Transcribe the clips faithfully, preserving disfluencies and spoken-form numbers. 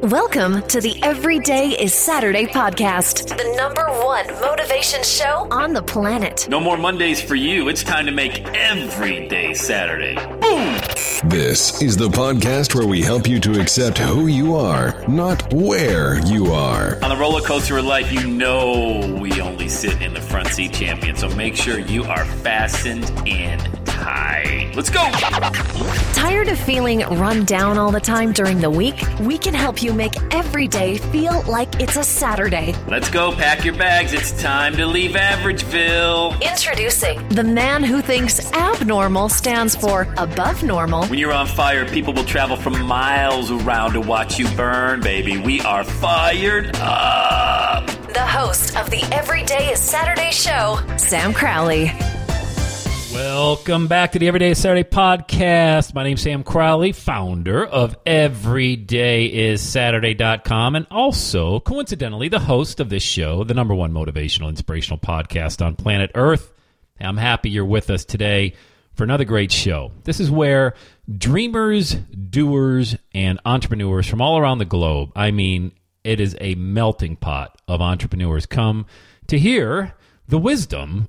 Welcome to the Everyday is Saturday podcast, the number one motivation show on the planet. No more Mondays for you. It's time to make every day Saturday. Boom! This is the podcast where we help you to accept who you are, not where you are. On the roller coaster of life, you know we only sit in the front seat, champion, so make sure you are fastened in tight. Let's go! Tired of feeling run down all the time during the week? We can help you make every day feel like it's a Saturday. Let's go, pack your bags. It's time to leave Averageville. Introducing the man who thinks abnormal stands for above normal. When you're on fire, people will travel from miles around to watch you burn, baby. We are fired up. The host of the Everyday is Saturday show, Sam Crowley. Welcome back to the Everyday is Saturday podcast. My name's Sam Crowley, founder of everyday is saturday dot com, and also, coincidentally, the host of this show, the number one motivational, inspirational podcast on planet Earth. I'm happy you're with us today for another great show. This is where dreamers, doers, and entrepreneurs from all around the globe, I mean, it is a melting pot of entrepreneurs, come to hear the wisdom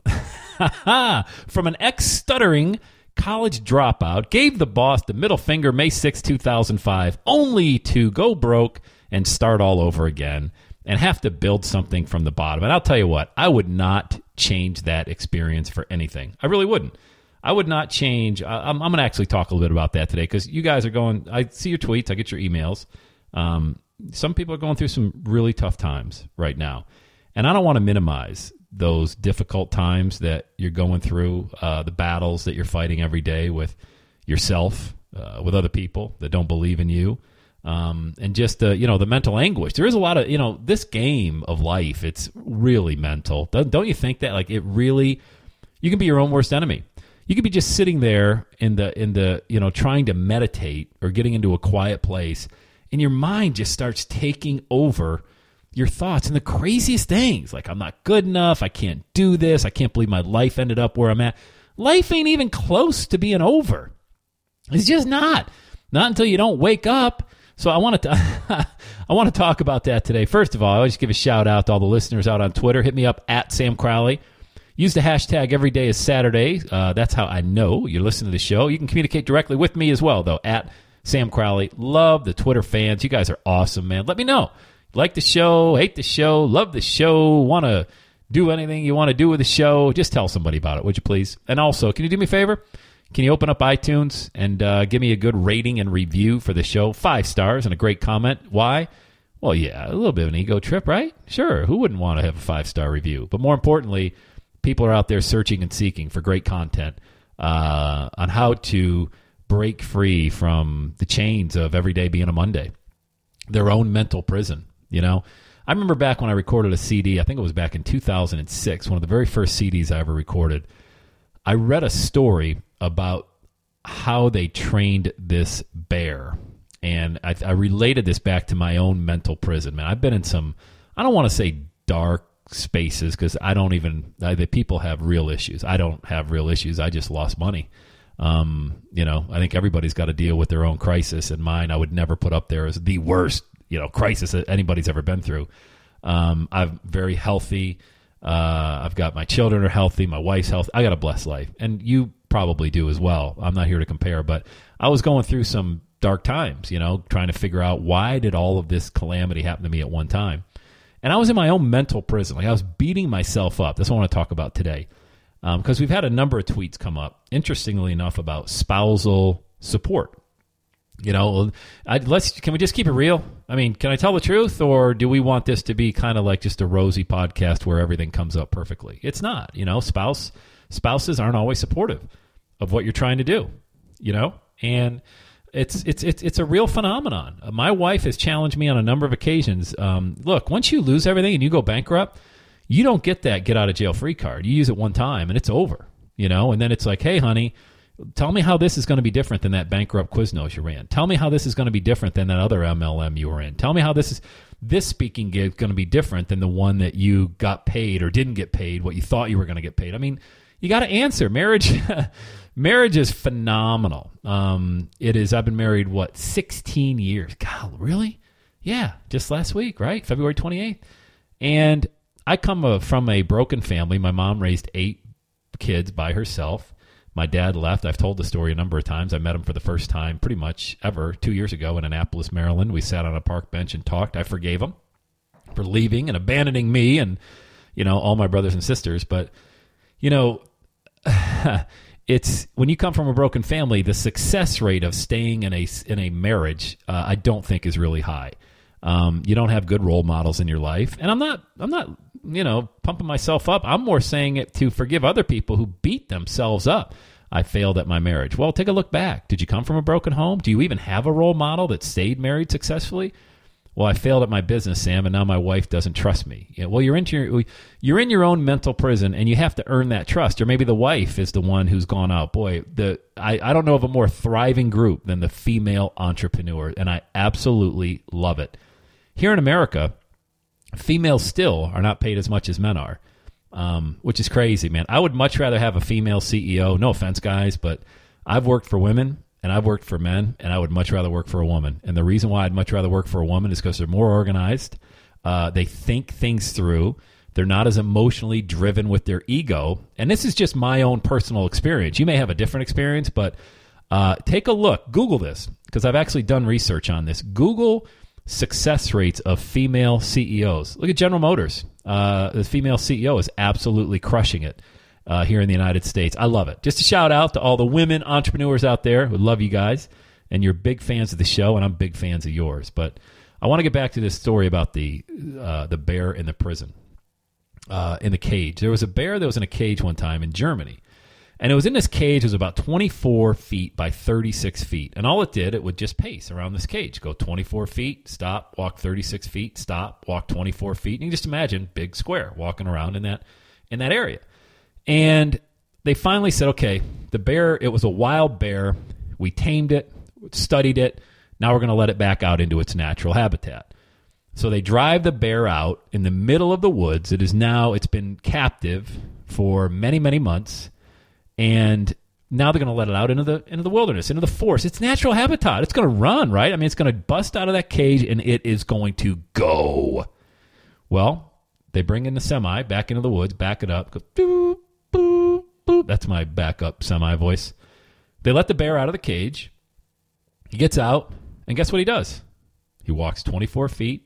from an ex-stuttering college dropout, gave the boss the middle finger May sixth, two thousand five, only to go broke and start all over again and have to build something from the bottom. And I'll tell you what, I would not change that experience for anything. I really wouldn't. I would not change. I'm, I'm going to actually talk a little bit about that today because you guys are going, I see your tweets, I get your emails. Um, some people are going through some really tough times right now. And I don't want to minimize those difficult times that you're going through, uh, the battles that you're fighting every day with yourself, uh, with other people that don't believe in you, um, and just, uh, you know, the mental anguish. There is a lot of, you know, this game of life, it's really mental. Don't, don't you think that, like, it really, you can be your own worst enemy. You could be just sitting there in the, in the, you know, trying to meditate or getting into a quiet place, and your mind just starts taking over your thoughts and the craziest things, like I'm not good enough, I can't do this, I can't believe my life ended up where I'm at. Life ain't even close to being over. It's just not. Not until you don't wake up. So I want to I want to talk about that today. First of all, I always give a shout out to all the listeners out on Twitter. Hit me up at Sam Crowley. Use the hashtag Everyday is Saturday. Uh, that's how I know you're listening to the show. You can communicate directly with me as well, though, at Sam Crowley. Love the Twitter fans. You guys are awesome, man. Let me know. Like the show, hate the show, love the show, want to do anything you want to do with the show, just tell somebody about it, would you please? And also, can you do me a favor? Can you open up iTunes and uh, give me a good rating and review for the show? Five stars and a great comment. Why? Well, yeah, a little bit of an ego trip, right? Sure, who wouldn't want to have a five-star review? But more importantly, people are out there searching and seeking for great content uh, on how to break free from the chains of every day being a Monday, their own mental prison. You know, I remember back when I recorded a C D, I think it was back in two thousand six, one of the very first C Ds I ever recorded. I read a story about how they trained this bear. And I, I related this back to my own mental prison. Man, I've been in some, I don't want to say dark spaces because I don't even, I, the people have real issues. I don't have real issues. I just lost money. Um, you know, I think everybody's got to deal with their own crisis, and mine I would never put up there as the worst you know, crisis that anybody's ever been through. Um, I'm very healthy. Uh, I've got my children are healthy. My wife's healthy. I got a blessed life. And you probably do as well. I'm not here to compare, but I was going through some dark times, you know, trying to figure out why did all of this calamity happen to me at one time? And I was in my own mental prison. Like I was beating myself up. That's what I want to talk about today. Because um, we've had a number of tweets come up, interestingly enough, about spousal support. You know, I, let's can we just keep it real? I mean, can I tell the truth, or do we want this to be kind of like just a rosy podcast where everything comes up perfectly? It's not. You know, spouse spouses aren't always supportive of what you're trying to do. You know, and it's it's it's it's a real phenomenon. My wife has challenged me on a number of occasions. Um, look, once you lose everything and you go bankrupt, you don't get that get out of jail free card. You use it one time and it's over. You know, and then it's like, hey, honey, tell me how this is going to be different than that bankrupt Quiznos you ran. Tell me how this is going to be different than that other M L M you were in. Tell me how this is this speaking gig is going to be different than the one that you got paid or didn't get paid, what you thought you were going to get paid. I mean, you got to answer. Marriage marriage is phenomenal. Um, it is. I've been married, what, sixteen years. God, really? Yeah, just last week, right? February twenty-eighth. And I come uh, from a broken family. My mom raised eight kids by herself. My dad left. I've told the story a number of times. I met him for the first time pretty much ever two years ago in Annapolis, Maryland. We sat on a park bench and talked. I forgave him for leaving and abandoning me and, you know, all my brothers and sisters. But, you know, it's when you come from a broken family, the success rate of staying in a, in a marriage, uh, I don't think is really high. Um, you don't have good role models in your life. And I'm not, I'm not, you know, pumping myself up. I'm more saying it to forgive other people who beat themselves up. I failed at my marriage. Well, take a look back. Did you come from a broken home? Do you even have a role model that stayed married successfully? Well, I failed at my business, Sam, and now my wife doesn't trust me. You know, well, you're into your, you're in your own mental prison, and you have to earn that trust. Or maybe the wife is the one who's gone out. Boy, the I, I don't know of a more thriving group than the female entrepreneur, and I absolutely love it. Here in America, females still are not paid as much as men are, um, which is crazy, man. I would much rather have a female C E O. No offense, guys, but I've worked for women and I've worked for men, and I would much rather work for a woman. And the reason why I'd much rather work for a woman is because they're more organized. Uh, they think things through. They're not as emotionally driven with their ego. And this is just my own personal experience. You may have a different experience, but uh, take a look. Google this, because I've actually done research on this. Google success rates of female C E Os. Look at General Motors. Uh, the female C E O is absolutely crushing it uh, here in the United States. I love it. Just a shout out to all the women entrepreneurs out there who love you guys, and you're big fans of the show, and I'm big fans of yours. But I want to get back to this story about the uh, the bear in the prison, uh, in the cage. There was a bear that was in a cage one time in Germany. And it was in this cage. It was about twenty-four feet by thirty-six feet. And all it did, it would just pace around this cage. Go twenty-four feet, stop, walk thirty-six feet, stop, walk twenty-four feet. And you just imagine big square walking around in that in that area. And they finally said, okay, the bear, it was a wild bear. We tamed it, studied it. Now we're going to let it back out into its natural habitat. So they drive the bear out in the middle of the woods. It is now, it's been captive for many, many months. And now they're going to let it out into the into the wilderness, into the forest. It's natural habitat. It's going to run, right? I mean, it's going to bust out of that cage, and it is going to go. Well, they bring in the semi back into the woods, back it up, go boop, boop, boop. That's my backup semi voice. They let the bear out of the cage. He gets out, and guess what he does? He walks twenty-four feet,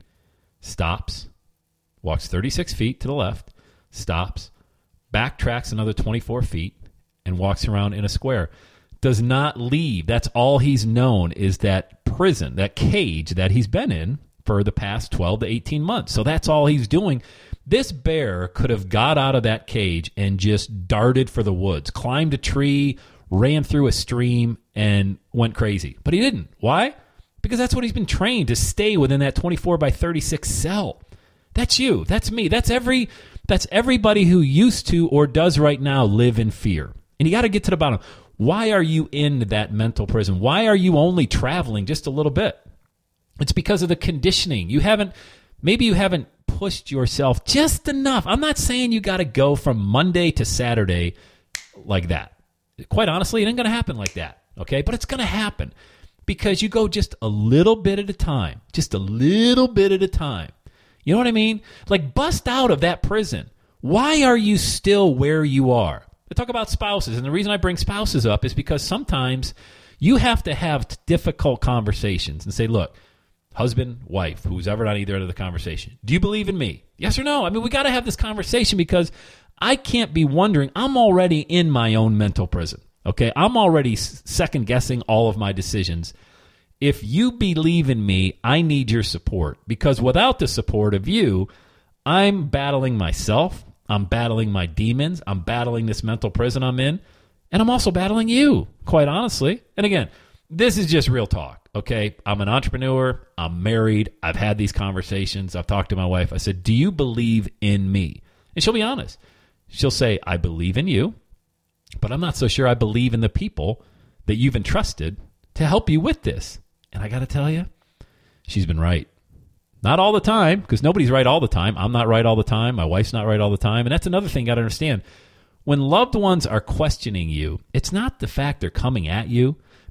stops, walks thirty-six feet to the left, stops, backtracks another twenty-four feet, and walks around in a square. Does not leave. That's all he's known, is that prison, that cage that he's been in for the past twelve to eighteen months. So that's all he's doing. This bear could have got out of that cage and just darted for the woods, climbed a tree, ran through a stream, and went crazy. But he didn't. Why? Because that's what he's been trained to stay within that twenty-four by thirty-six cell. That's you. That's me. That's every. That's everybody who used to or does right now live in fear. And you got to get to the bottom. Why are you in that mental prison? Why are you only traveling just a little bit? It's because of the conditioning. You haven't, maybe you haven't pushed yourself just enough. I'm not saying you got to go from Monday to Saturday like that. Quite honestly, it ain't going to happen like that. Okay. But it's going to happen because you go just a little bit at a time, just a little bit at a time. You know what I mean? Like, bust out of that prison. Why are you still where you are? I talk about spouses, and the reason I bring spouses up is because sometimes you have to have difficult conversations and say, look, husband, wife, who's ever on either end of the conversation, do you believe in me? Yes or no? I mean, we got to have this conversation because I can't be wondering. I'm already in my own mental prison, okay? I'm already second-guessing all of my decisions. If you believe in me, I need your support, because without the support of you, I'm battling myself. I'm battling my demons. I'm battling this mental prison I'm in. And I'm also battling you, quite honestly. And again, this is just real talk, okay? I'm an entrepreneur. I'm married. I've had these conversations. I've talked to my wife. I said, do you believe in me? And she'll be honest. She'll say, I believe in you, but I'm not so sure I believe in the people that you've entrusted to help you with this. And I got to tell you, she's been right. Not all the time, because nobody's right all the time. I'm not right all the time. My wife's not right all the time. And that's another thing you got to understand. When loved ones are questioning you, it's not the fact they're coming at you.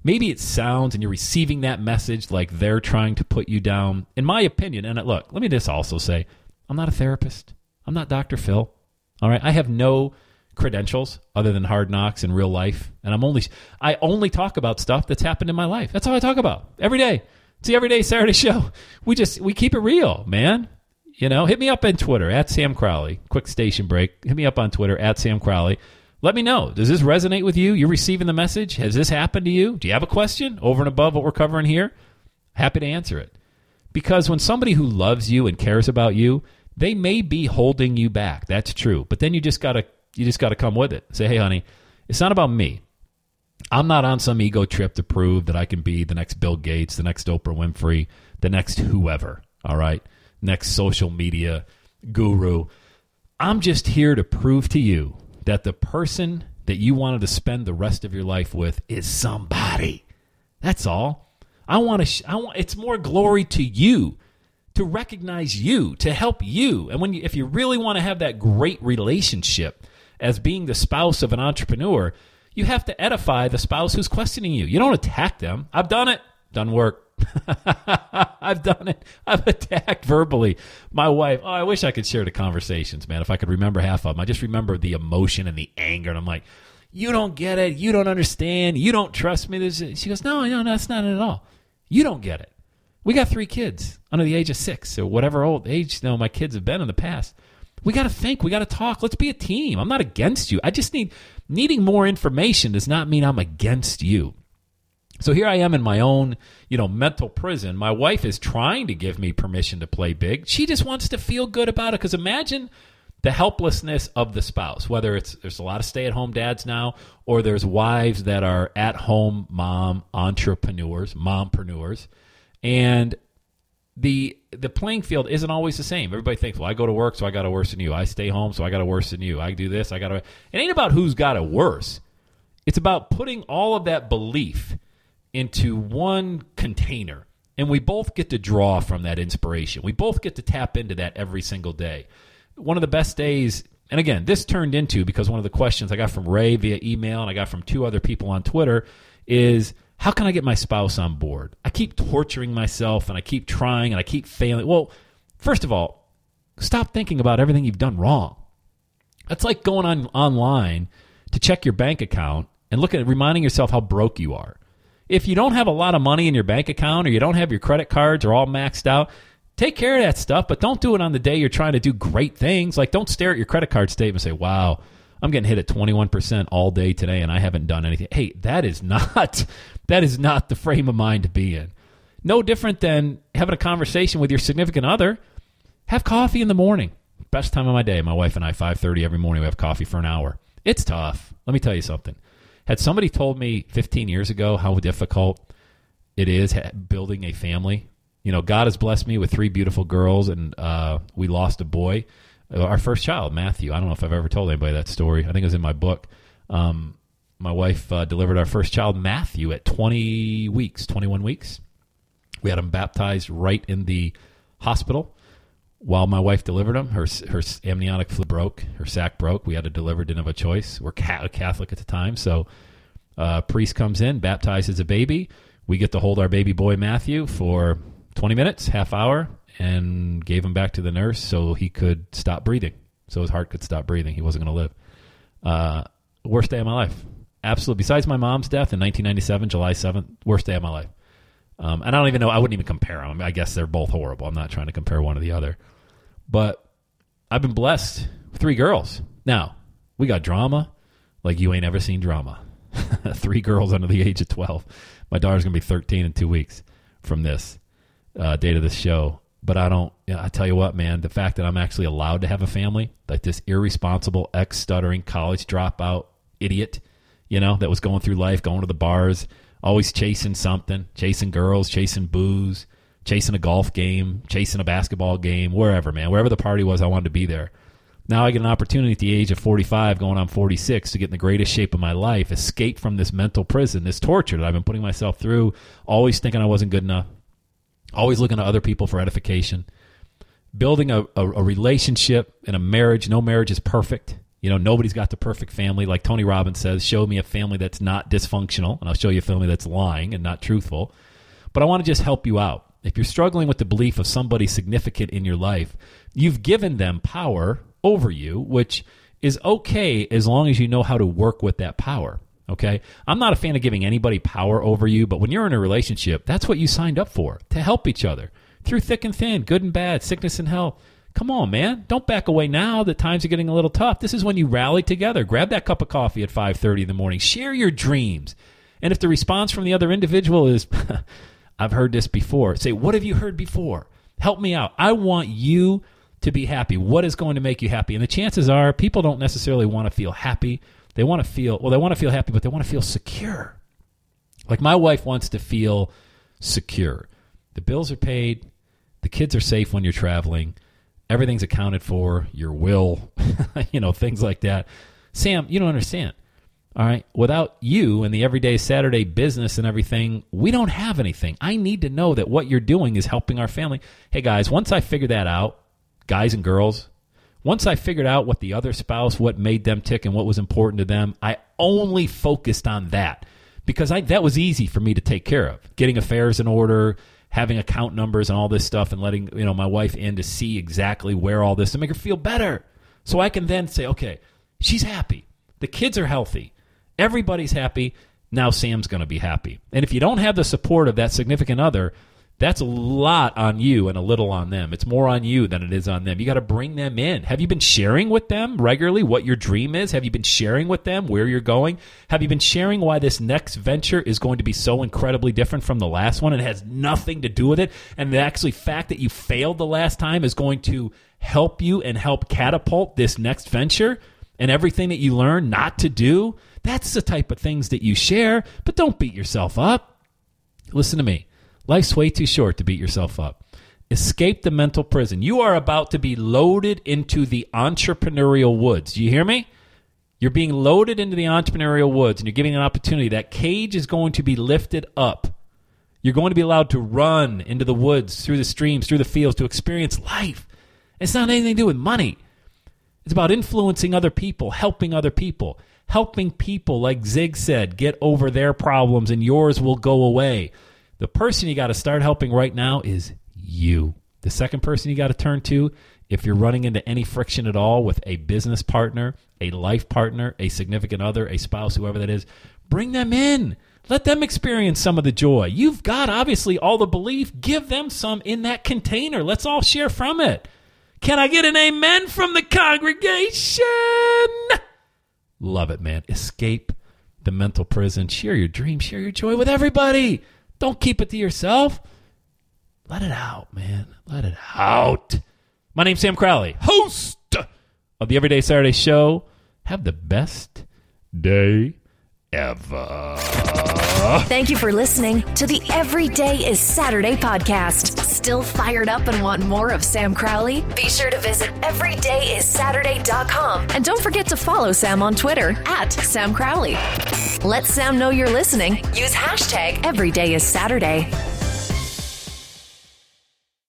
maybe it sounds and you're receiving that message like they're trying to put you down. In my opinion, and look, let me just also say, I'm not a therapist. I'm not Doctor Phil. All right. I have no credentials other than Hard Knocks in real life. And I'm only, I only talk about stuff that's happened in my life. That's all I talk about every day. It's the Everyday Saturday Show. We just, we keep it real, man. You know, hit me up on Twitter at Sam Crowley. Quick station break. Hit me up on Twitter at Sam Crowley. Let me know. Does this resonate with you? You're receiving the message? Has this happened to you? Do you have a question over and above what we're covering here? Happy to answer it. Because when somebody who loves you and cares about you, they may be holding you back. That's true. But then you just gotta you just gotta come with it. Say, hey, honey, it's not about me. I'm not on some ego trip to prove that I can be the next Bill Gates, the next Oprah Winfrey, the next whoever. All right, next social media guru. I'm just here to prove to you that the person that you wanted to spend the rest of your life with is somebody. That's all. I want to. Sh- I want. It's more glory to you, to recognize you, to help you. And when you, if you really want to have that great relationship as being the spouse of an entrepreneur, you have to edify the spouse who's questioning you. You don't attack them. I've done it. Done work. I've done it. I've attacked verbally my wife. Oh, I wish I could share the conversations, man. If I could remember half of them. I just remember the emotion and the anger. And I'm like, you don't get it. You don't understand. You don't trust me. There's, she goes, no, no, that's not it at all. You don't get it. We got three kids under the age of six or whatever old age you know, my kids have been in the past. We got to think. We got to talk. Let's be a team. I'm not against you. I just need needing more information does not mean I'm against you. So here I am in my own, you know, mental prison. My wife is trying to give me permission to play big. She just wants to feel good about it because imagine the helplessness of the spouse, whether it's there's a lot of stay-at-home dads now or there's wives that are at-home mom entrepreneurs, mompreneurs, and the the playing field isn't always the same. Everybody thinks, well, I go to work, so I got it worse than you. I stay home, so I got it worse than you. I do this, I got it. It ain't about who's got it worse. It's about putting all of that belief into one container, and we both get to draw from that inspiration. We both get to tap into that every single day. One of the best days, and again, this turned into, because one of the questions I got from Ray via email and I got from two other people on Twitter is, how can I get my spouse on board? I keep torturing myself and I keep trying and I keep failing. Well, first of all, stop thinking about everything you've done wrong. That's like going on online to check your bank account and look at reminding yourself how broke you are. If you don't have a lot of money in your bank account or you don't have your credit cards are all maxed out, take care of that stuff, but don't do it on the day you're trying to do great things. Like, don't stare at your credit card statement and say, wow, I'm getting hit at twenty-one percent all day today and I haven't done anything. Hey, that is not that is not the frame of mind to be in. No different than having a conversation with your significant other. Have coffee in the morning. Best time of my day. My wife and I, five thirty every morning, we have coffee for an hour. It's tough. Let me tell you something. Had somebody told me fifteen years ago how difficult it is building a family, you know, God has blessed me with three beautiful girls, and uh, we lost a boy, our first child, Matthew. I don't know if I've ever told anybody that story. I think it was in my book. Um, my wife uh, delivered our first child, Matthew, at twenty weeks, twenty-one weeks. We had him baptized right in the hospital. While my wife delivered him, her her amniotic fluid broke, her sac broke. We had to deliver, didn't have a choice. We're Catholic at the time, so uh, priest comes in, baptizes a baby. We get to hold our baby boy Matthew for twenty minutes, half hour, and gave him back to the nurse so he could stop breathing, so his heart could stop breathing. He wasn't going to live. Uh, worst day of my life. Absolutely. Besides my mom's death in nineteen ninety-seven, July seventh, worst day of my life. Um, and I don't even know, I wouldn't even compare them. I mean, I guess they're both horrible. I'm not trying to compare one to the other. But I've been blessed with three girls. Now, we got drama like you ain't ever seen drama. Three girls under the age of twelve. My daughter's going to be thirteen in two weeks from this uh, date of this show. But I don't, you know, I tell you what, man, the fact that I'm actually allowed to have a family, like this irresponsible, ex-stuttering, college dropout idiot, you know, that was going through life, going to the bars, always chasing something, chasing girls, chasing booze, chasing a golf game, chasing a basketball game, wherever, man. Wherever the party was, I wanted to be there. Now I get an opportunity at the age of forty-five, going on forty-six, to get in the greatest shape of my life, escape from this mental prison, this torture that I've been putting myself through, always thinking I wasn't good enough, always looking to other people for edification, building a, a, a relationship and a marriage. No marriage is perfect. You know, nobody's got the perfect family. Like Tony Robbins says, show me a family that's not dysfunctional, and I'll show you a family that's lying and not truthful. But I want to just help you out. If you're struggling with the belief of somebody significant in your life, you've given them power over you, which is okay as long as you know how to work with that power. Okay? I'm not a fan of giving anybody power over you, but when you're in a relationship, that's what you signed up for, to help each other through thick and thin, good and bad, sickness and health. Come on, man. Don't back away now that times are getting a little tough. This is when you rally together. Grab that cup of coffee at five thirty in the morning. Share your dreams. And if the response from the other individual is, I've heard this before, say, what have you heard before? Help me out. I want you to be happy. What is going to make you happy? And the chances are people don't necessarily want to feel happy. They want to feel, well, they want to feel happy, but they want to feel secure. Like my wife wants to feel secure. The bills are paid. The kids are safe when you're traveling. Everything's accounted for, your will, you know, things like that. Sam, you don't understand. All right. Without you and the everyday Saturday business and everything, we don't have anything. I need to know that what you're doing is helping our family. Hey, guys, once I figured that out, guys and girls, once I figured out what the other spouse, what made them tick and what was important to them, I only focused on that because I, that was easy for me to take care of. Getting affairs in order, having account numbers and all this stuff and letting, you know, my wife in to see exactly where all this to make her feel better. So I can then say, okay, she's happy. The kids are healthy. Everybody's happy. Now Sam's going to be happy. And if you don't have the support of that significant other, that's a lot on you and a little on them. It's more on you than it is on them. You got to bring them in. Have you been sharing with them regularly what your dream is? Have you been sharing with them where you're going? Have you been sharing why this next venture is going to be so incredibly different from the last one and has nothing to do with it? And the actually fact that you failed the last time is going to help you and help catapult this next venture and everything that you learn not to do? That's the type of things that you share, but don't beat yourself up. Listen to me. Life's way too short to beat yourself up. Escape the mental prison. You are about to be loaded into the entrepreneurial woods. Do you hear me? You're being loaded into the entrepreneurial woods, and you're giving an opportunity. That cage is going to be lifted up. You're going to be allowed to run into the woods, through the streams, through the fields, to experience life. It's not anything to do with money. It's about influencing other people, helping other people, helping people, like Zig said, get over their problems, and yours will go away. The person you got to start helping right now is you. The second person you got to turn to, if you're running into any friction at all with a business partner, a life partner, a significant other, a spouse, whoever that is, bring them in. Let them experience some of the joy. You've got, obviously, all the belief. Give them some in that container. Let's all share from it. Can I get an amen from the congregation? Love it, man. Escape the mental prison. Share your dreams. Share your joy with everybody. Don't keep it to yourself. Let it out, man. Let it out. My name's Sam Crowley, host of the Everyday Saturday Show. Have the best day ever. Thank you for listening to the Everyday is Saturday podcast. Still fired up and want more of Sam Crowley? Be sure to visit everyday is saturday dot com. And don't forget to follow Sam on Twitter at Sam Crowley. Let Sam know you're listening. Use hashtag Everyday is Saturday.